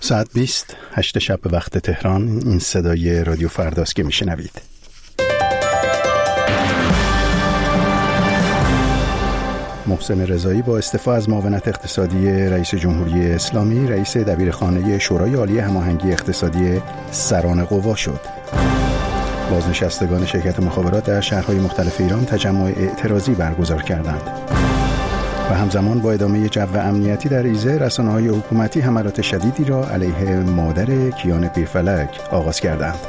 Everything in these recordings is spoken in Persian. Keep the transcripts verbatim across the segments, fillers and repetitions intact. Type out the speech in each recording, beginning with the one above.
ساعت بیست هشت شب به وقت تهران. این صدای رادیو فرداست که میشنوید. محسن رضایی با استعفا از معاونت اقتصادی رئیس جمهوری اسلامی رئیس دبیرخانه شورای عالی هماهنگی اقتصادی سران قوا شد. بازنشستگان شرکت مخابرات در شهرهای مختلف ایران تجمع اعتراضی برگزار کردند. و همزمان با ادامه جو امنیتی در ایزه، رسانه‌های حکومتی حملات شدیدی را علیه مادر کیان پیرفلک آغاز کردند.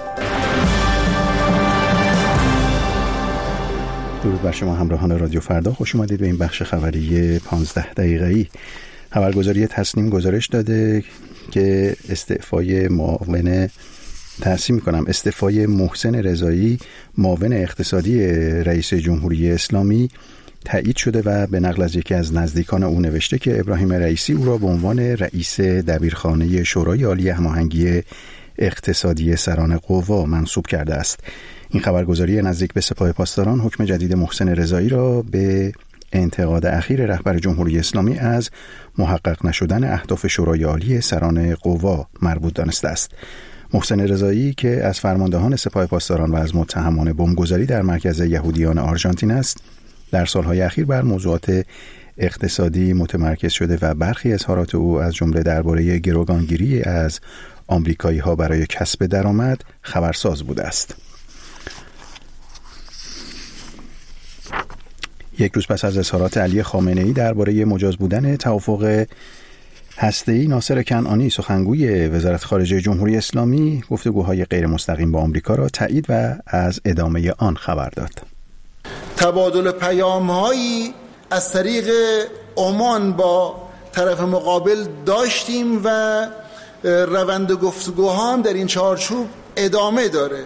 درود بر شما همراهان رادیو فردا، خوش اومدید به این بخش خبری پانزده دقیقه‌ای. خبرگزاری تصنیم گزارش داده که استعفای معاون تحسین می‌کنم استعفای محسن رضایی معاون اقتصادی رئیس جمهوری اسلامی تایید شده و به نقل از یکی از نزدیکان او نوشته که ابراهیم رئیسی او را به عنوان رئیس دبیرخانه شورای عالی هماهنگی اقتصادی سران قوا منصوب کرده است. این خبرگزاری نزدیک به سپاه پاسداران حکم جدید محسن رضایی را به انتقاد اخیر رهبر جمهوری اسلامی از محقق نشدن اهداف شورای عالی سران قوا مربوط دانسته است. محسن رضایی که از فرماندهان سپاه پاسداران و از متهمان بمبگذاری در مرکز یهودیان آرژانتین است، در سالهای اخیر بر موضوعات اقتصادی متمرکز شده و برخی اظهارات او از جمله درباره گروگانگیری از آمریکایی‌ها برای کسب درآمد خبرساز بوده است. یک روز پس از اظهارات علی خامنه‌ای درباره مجاز بودن توافق هسته‌ای، ناصر کنعانی سخنگوی وزارت خارجه جمهوری اسلامی گفتگوهای غیر مستقیم با آمریکا را تایید و از ادامه آن خبر داد. تبادل پیام‌هایی از طریق عمان با طرف مقابل داشتیم و روند گفتگوها هم در این چارچوب ادامه داره.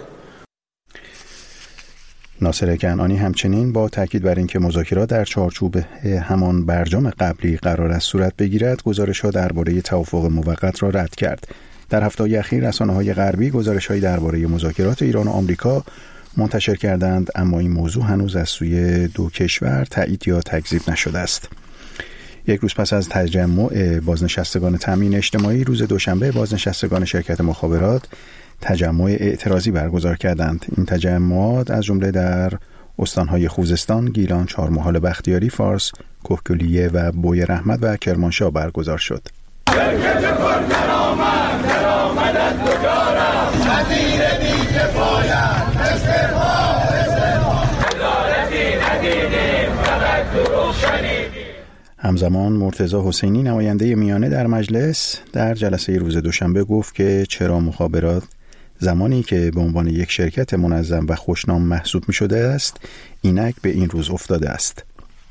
ناصر کنعانی همچنین با تاکید بر اینکه مذاکرات در چارچوب همان برجام قبلی قرار است صورت بگیرد، گزارش‌ها درباره توافق موقت را رد کرد. در هفته‌های اخیر رسانه‌های غربی گزارش‌هایی درباره مذاکرات ایران و آمریکا منتشر کردند، اما این موضوع هنوز از سوی دو کشور تایید یا تکذیب نشده است. یک روز پس از تجمع بازنشستگان تامین اجتماعی، روز دوشنبه بازنشستگان شرکت مخابرات تجمع اعتراضی برگزار کردند. این تجمعات از جمله در استانهای خوزستان، گیلان، چهارمحال بختیاری، فارس، کهگیلویه و بوی رحمت و کرمانشاه برگزار شد. شرکت پرکرامت درآمد از کجا رفت؟ وزیر بی‌کفایت استعفا استعفا ادارتی ندیدیم فقط دروغ شنیدیم. همزمان مرتضی حسینی نماینده میانه در مجلس در جلسه روز دوشنبه گفت که چرا مخابرات زمانی که به عنوان یک شرکت منظم و خوشنام محسوب می شده است، اینک به این روز افتاده است.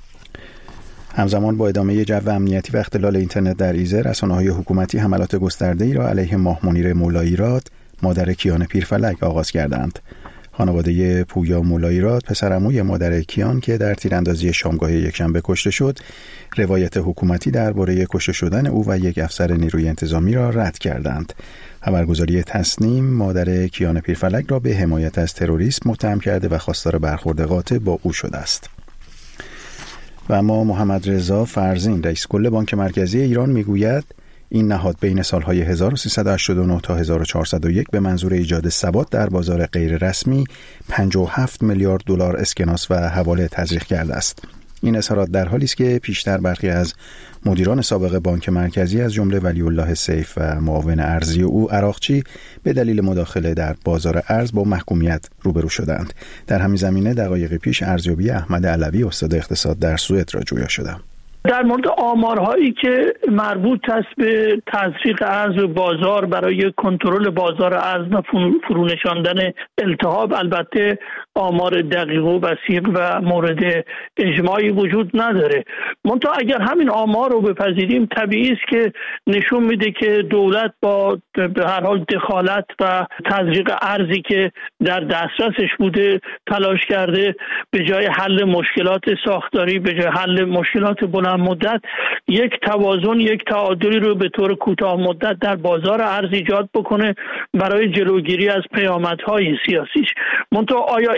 همزمان با ادامه جو امنیتی و اختلال اینترنت در ایزه، رسانه‌های حکومتی حملات گسترده‌ای را علیه ماه منیر مولاییراد مادر کیان پیرفلک آغاز کردند. خانواده پویا مولاییراد، پسرعموی مادر کیان که در تیراندازی شامگاه یکشنبه کشته شد، روایت حکومتی درباره کشته شدن او و یک افسر نیروی انتظامی را رد کردند. خبرگزاری تصنیم مادر کیان پیرفلک را به حمایت از تروریسم متهم کرده و خواستار برخورد قاطع با او شده است. و اما محمد رضا فرزین، رئیس کل بانک مرکزی ایران، میگوید این نهاد بین سالهای هزار و سیصد و هشتاد و نه تا هزار و چهارصد و یک به منظور ایجاد ثبات در بازار غیر رسمی پنجاه و هفت میلیارد دلار اسکناس و حواله تزریق کرده است. این اظهارات در حالی است که پیشتر برخی از مدیران سابق بانک مرکزی از جمله ولی الله سیف و معاون ارزی او عراقچی به دلیل مداخله در بازار ارز با محکومیت روبرو شدند. در همین زمینه دقایق پیش ارزیابی احمد علوی استاد اقتصاد در سوئد را جویا شدم. در مورد آمارهایی که مربوط است به تزریق ارز و بازار برای کنترل بازار ارز و فرونشاندن التهاب، البته آمار دقیق و وثیق و مورد اجماعی وجود نداره. منتها اگر همین آمار رو بپذیریم، طبیعی است که نشون میده که دولت با به هر حال دخالت و تزریق ارزی که در دسترسش بوده تلاش کرده به جای حل مشکلات ساختاری، به جای حل مشکلات بلند مدت، یک توازن، یک تعادلی رو به طور کوتاه مدت در بازار ارز ایجاد بکنه برای جلوگیری از پیامدهای سیاسیش. منتها آیا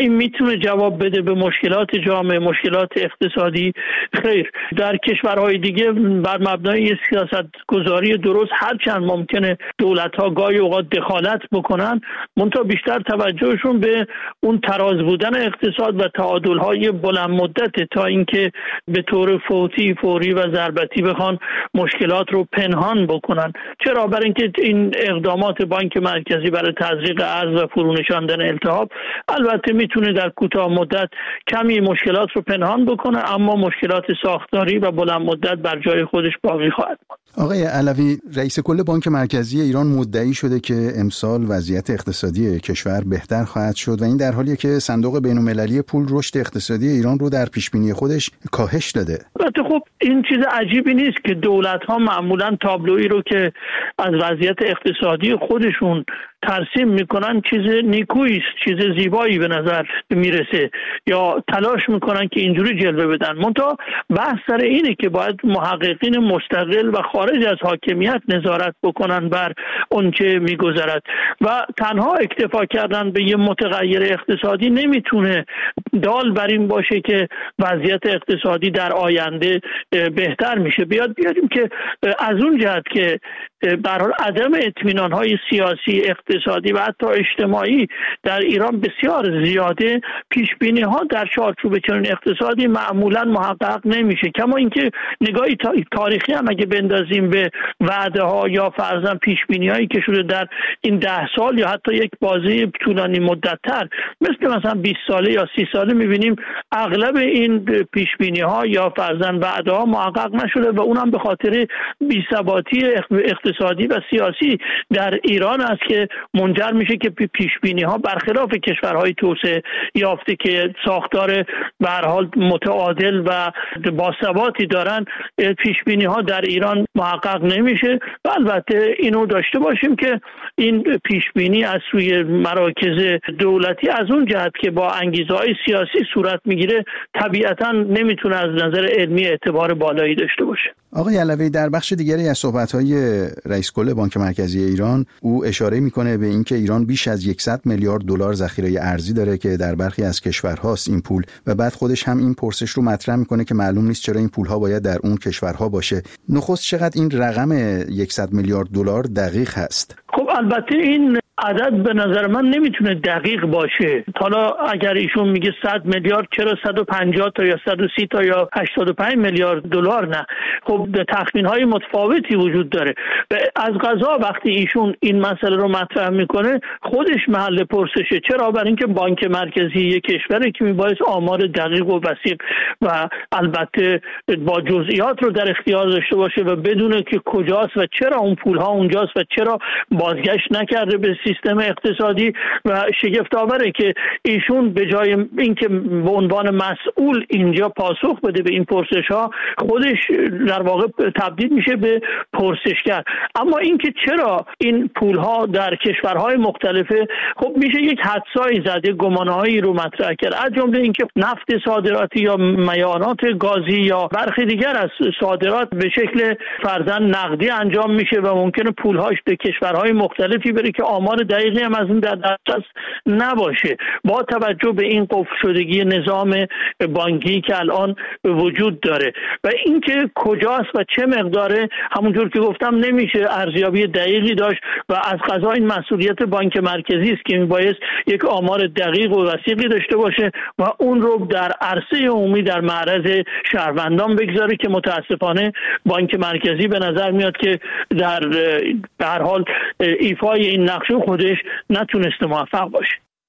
این میتونه جواب بده به مشکلات جامعه، مشکلات اقتصادی؟ خیر. در کشورهای دیگه بر مبنای سیاست گذاری درست هرچند ممکنه دولت‌ها گاهی اوقات دخالت بکنن، منتها بیشتر توجهشون به اون تراز بودن اقتصاد و تعادل‌های بلند مدت تا اینکه به طور فوتی فوری و ضربتی بخوان مشکلات رو پنهان بکنن. چرا؟ برای اینکه این اقدامات بانک مرکزی برای تزریق ارز و فرونشاندن التهاب البته میتونه در کوتاه مدت کمی مشکلات رو پنهان بکنه، اما مشکلات ساختاری و بلند مدت بر جای خودش باقی خواهد ماند. آقای علوی، رئیس کل بانک مرکزی ایران مدعی شده که امسال وضعیت اقتصادی کشور بهتر خواهد شد و این در حالیه که صندوق بین‌المللی پول رشد اقتصادی ایران رو در پیشبینی خودش کاهش داده. البته خب این چیز عجیبی نیست که دولت‌ها معمولاً تابلویی رو که از وضعیت اقتصادی خودشون ترسیم میکنن چیز نیکویی است، چیز زیبایی به نظر میرسه یا تلاش میکنن که اینجوری جلوه بدن. منتها بحث سر اینه که باید محققین مستقل و خارج از حاکمیت نظارت بکنن بر اون چه میگذرد و تنها اکتفا کردن به یه متغیر اقتصادی نمیتونه دال بر این باشه که وضعیت اقتصادی در آینده بهتر میشه. بیاد بیاریم که از اون جهت که به هر حال عدم اطمینان‌های سیاسی، اقتصادی و حتی اجتماعی در ایران بسیار زیاده، پیش‌بینی‌ها در چارچوب چنین اقتصادی معمولاً محقق نمیشه. کما اینکه نگاهی تاریخی هم اگه بندازیم به وعده‌ها یا فرضاً پیش‌بینی‌هایی که شده در این ده سال یا حتی یک بازه طولانی مدت‌تر مثل مثلا بیست ساله یا سی ساله می‌بینیم اغلب این پیش‌بینی‌ها یا فرضاً وعده‌ها محقق نشده و اونم به خاطر بی‌ثباتی اقتصادی و سیاسی در ایران است که منجر میشه که پیشبینی ها برخلاف کشورهای توسعه یافته که ساختار به هر حال متعادل و باثباتی دارن، پیشبینی ها در ایران محقق نمیشه. و البته اینو داشته باشیم که این پیشبینی از سوی مراکز دولتی از اون جهت که با انگیزه های سیاسی صورت میگیره طبیعتا نمیتونه از نظر علمی اعتبار بالایی داشته باشه. آقای علوی، در بخش دیگری از صحبت‌های رئیس کل بانک مرکزی ایران او اشاره میکنه به اینکه ایران بیش از صد میلیارد دلار ذخیره ارزی داره که در برخی از کشورهاست این پول، و بعد خودش هم این پرسش رو مطرح میکنه که معلوم نیست چرا این پولها باید در اون کشورها باشه. نخست چقدر این رقم صد میلیارد دلار دقیق هست؟ خب البته این عدد به نظر من نمیتونه دقیق باشه. حالا اگر ایشون میگه صد میلیارد، چرا صد و پنجاه تا یا صد و سی تا یا هشتاد و پنج میلیارد دلار نه؟ خب تخمین های متفاوتی وجود داره. از قضا وقتی ایشون این مسئله رو مطرح میکنه خودش محل پرسشه. چرا؟ برای اینکه بانک مرکزی یک کشوره که میبایست آمار دقیق و وثیق و البته با جزئیات رو در اختیار داشته باشه و بدونه که کجاست و چرا اون پولها اونجاست و چرا بازگشت نکرده به سیستم اقتصادی. و شگفت آوره که ایشون به جای اینکه به عنوان مسئول اینجا پاسخ بده به این پرسش ها، خودش در واقع تبدیل میشه به پرسشگر. اما اینکه چرا این پول ها در کشورهای مختلفه، خب میشه یک حدسایی زده، گمانهایی رو مطرح کرد، از جمله اینکه نفت صادراتی یا میانات گازی یا برخی دیگر از صادرات به شکل فرضاً نقدی انجام میشه و ممکنه پول هاش به کشورهای مختلفی بره که آمار دقیقی هم از این در دسترس نباشه. با توجه به این قفل شدگی نظام بانکی که الان وجود داره و اینکه کجاست و چه مقداره، همونجور که گفتم نمیشه ارزیابی دقیقی داشت و از قضا این مسئولیت بانک مرکزی است که میبایست یک آمار دقیق و وثیقی داشته باشه و اون رو در عرصه عمومی در معرض شهروندان بگذاره که متاسفانه بانک مرکزی به نظر میاد که در به هر حال ایفای این نقش خودش نتونسته موفق باشه.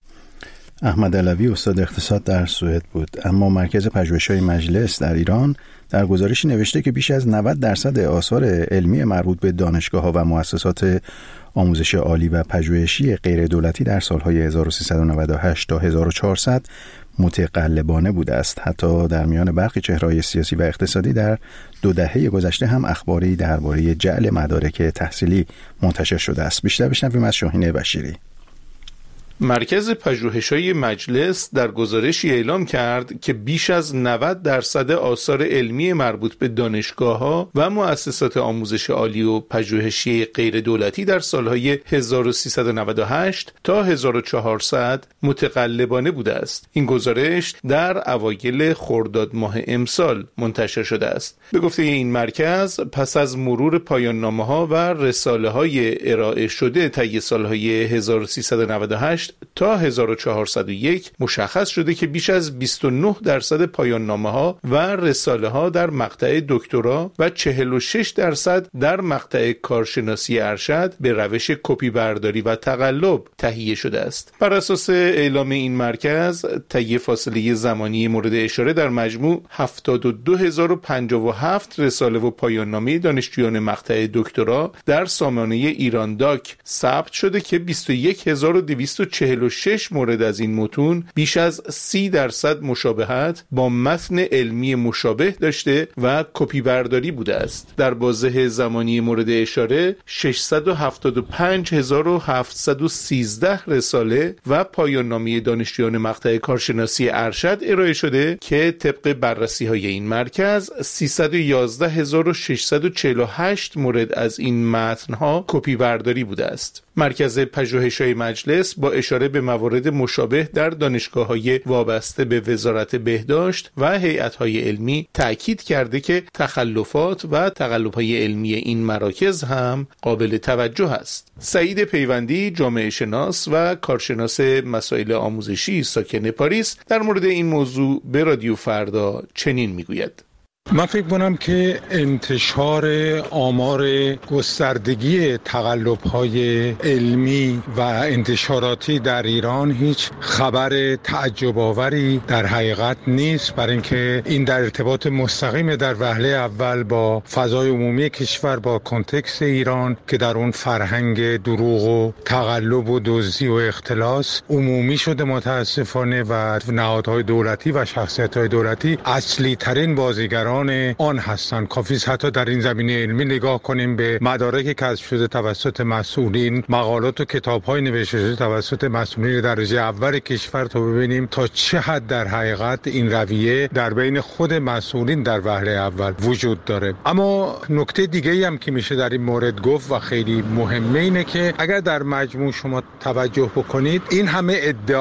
احمد علوی استاد اقتصاد در سوئد بود. اما مرکز پژوهش‌های مجلس در ایران در گزارشی نوشته که بیش از نود درصد آثار علمی مربوط به دانشگاه‌ها و مؤسسات آموزش عالی و پژوهشی غیر دولتی در سال‌های هزار و سیصد و نود و هشت تا هزار و چهارصد متقلبانه بوده است. حتی در میان برخی چهره‌های سیاسی و اقتصادی در دو دهه گذشته هم اخباری درباره جعل مدارک تحصیلی منتشر شده است. بیشتر بشنویم از شاهین بشیری. مرکز پژوهش‌های مجلس در غزارشی اعلام کرد که بیش از نود درصد آثار علمی مربوط به دانشگاه‌ها و مؤسسات آموزش عالی و پژوهشی غیر دولتی در سالهای هزار و سیصد و نود و هشت تا هزار و چهارصد متقلبانه بوده است. این گزارش در اوایل خرداد ماه امسال منتشر شده است. به گفته این مرکز، پس از مرور پایان‌نامه‌ها و رساله‌های ارائه شده طی سالهای هزار و سیصد و نود و هشت تا هزار و چهارصد و یک مشخص شده که بیش از بیست و نه درصد پایان‌نامه‌ها و رساله‌ها در مقطع دکترا و چهل و شش درصد در مقطع کارشناسی ارشد به روش کپی برداری و تقلب تهیه شده است. بر اساس اعلام این مرکز، طی فاصله زمانی مورد اشاره در مجموع هفتاد و دو هزار و پنجاه و هفت رساله و پایان‌نامه دانشجویان مقطع دکترا در سامانه ایران داک ثبت شده که بیست و یک هزار و دویست و چهل و شش مورد از این متون بیش از سی درصد مشابهت با متن علمی مشابه داشته و کپی برداری بوده است. در بازه زمانی مورد اشاره ششصد و هفتاد و پنج هزار و هفتصد و سیزده رساله و پایان نامه دانشجویان مقطع کارشناسی ارشد ارائه شده که طبق بررسی‌های این مرکز سیصد و یازده هزار و ششصد و چهل و هشت مورد از این متن‌ها کپی برداری بوده است. مرکز پژوهش‌های مجلس با اشاره به موارد مشابه در دانشگاه‌های وابسته به وزارت بهداشت و هیئت‌های علمی تأکید کرده که تخلفات و تقلب‌های علمی این مراکز هم قابل توجه است. سعید پیوندی، جامعه شناس و کارشناس مسائل آموزشی ساکن پاریس، در مورد این موضوع به رادیو فردا چنین میگوید: من فکر کنم که انتشار آمار گستردگی تقلب‌های علمی و انتشاراتی در ایران هیچ خبر تعجب‌آوری در حقیقت نیست، برای اینکه این در ارتباط مستقیم در وهله اول با فضای عمومی کشور، با کنتکست ایران که در اون فرهنگ دروغ و تقلب و دزدی و اختلاس عمومی شده متاسفانه و نهادهای دولتی و شخصیت‌های دولتی اصلی ترین بازیگران آن هستند. کافی است حتی در این زمینه علمی نگاه کنیم به مدارکی که کسب شده توسط مسئولین، مقالات و کتاب‌های نوشته شده توسط مسئولین درجه اول کشور، تا ببینیم تا چه حد در حقیقت این رویه در بین خود مسئولین در وهله اول وجود داره. اما نکته دیگه‌ای هم که میشه در این مورد گفت و خیلی مهمه اینه که اگر در مجموع شما توجه بکنید، این همه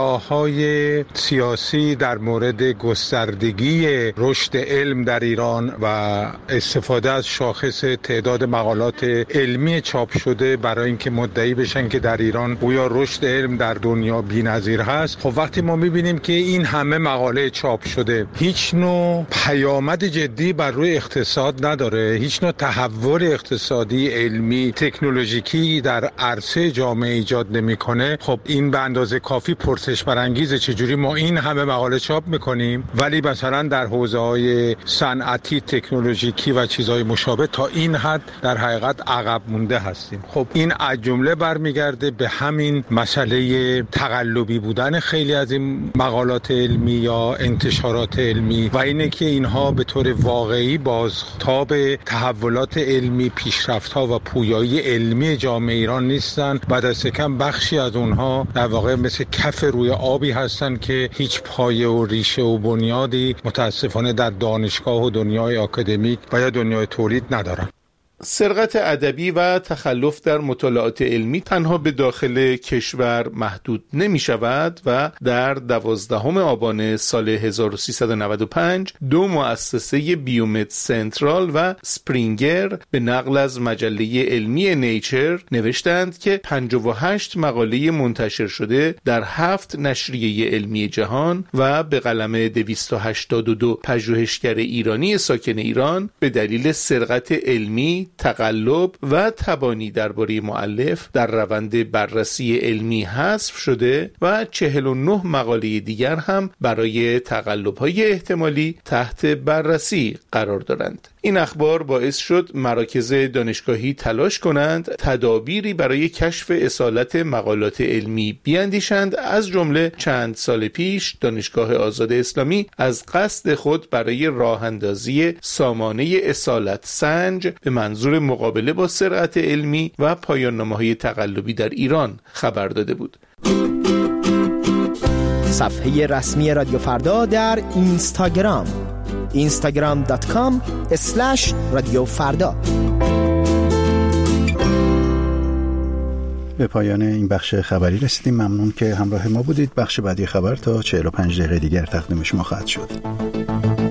ادعاهای سیاسی در مورد گستردگی رشد علم در ایران و استفاده از شاخص تعداد مقالات علمی چاپ شده برای اینکه مدعی بشن که در ایران گویا رشد علم در دنیا بی‌نظیر هست، خب وقتی ما می‌بینیم که این همه مقاله چاپ شده هیچ نوع پیامد جدی بر روی اقتصاد نداره، هیچ نوع تحول اقتصادی، علمی، تکنولوژیکی در عرصه جامعه ایجاد نمی‌کنه، خب این به اندازه کافی پرسش برانگیزه چجوری ما این همه مقاله چاپ می‌کنیم ولی مثلا در حوزه‌های صنعتی، تکنولوژیکی و چیزهای مشابه تا این حد در حقیقت عقب مونده هستیم. خب این از جمله برمیگرده به همین مسئله تقلبی بودن خیلی از این مقالات علمی یا انتشارات علمی و اینه که اینها به طور واقعی بازتاب تحولات علمی، پیشرفت‌ها و پویایی علمی جامعه ایران نیستن و دست کم بخشی از اونها در واقع مثل کف روی آبی هستن که هیچ پایه و ریشه و بنیادی متاسفانه در دانشگاه و دنیای آکادمیک و یا دنیای تولید ندارن. سرقت ادبی و تخلف در مطالعات علمی تنها به داخل کشور محدود نمی شود و در دوازدهم آبان سال هزار و سیصد و نود و پنج دو مؤسسه بیومد سنترال و سپرینگر به نقل از مجله علمی نیچر نوشتند که پنجاه و هشت مقاله منتشر شده در هفت نشریه علمی جهان و به قلم دویست و هشتاد و دو پژوهشگر ایرانی ساکن ایران به دلیل سرقت علمی، تقلب و تبانی درباره مؤلف در روند بررسی علمی حذف شده و چهل و نه مقاله دیگر هم برای تقلب‌های احتمالی تحت بررسی قرار دارند. این اخبار باعث شد مراکز دانشگاهی تلاش کنند تدابیری برای کشف اصالت مقالات علمی بیاندیشند. از جمله چند سال پیش دانشگاه آزاد اسلامی از قصد خود برای راه اندازی سامانه اصالت سنج به منظور مقابله با سرقت علمی و پایان نامه‌های تقلبی در ایران خبر داده بود. صفحه رسمی رادیو فردا در اینستاگرام اینستاگرام دات کام اسلش رادیو فردا. به پایان این بخش خبری رسیدیم. ممنون که همراه ما بودید. بخش بعدی خبر تا چهل و پنج دقیقه دیگر تقدیم شما خواهد شد.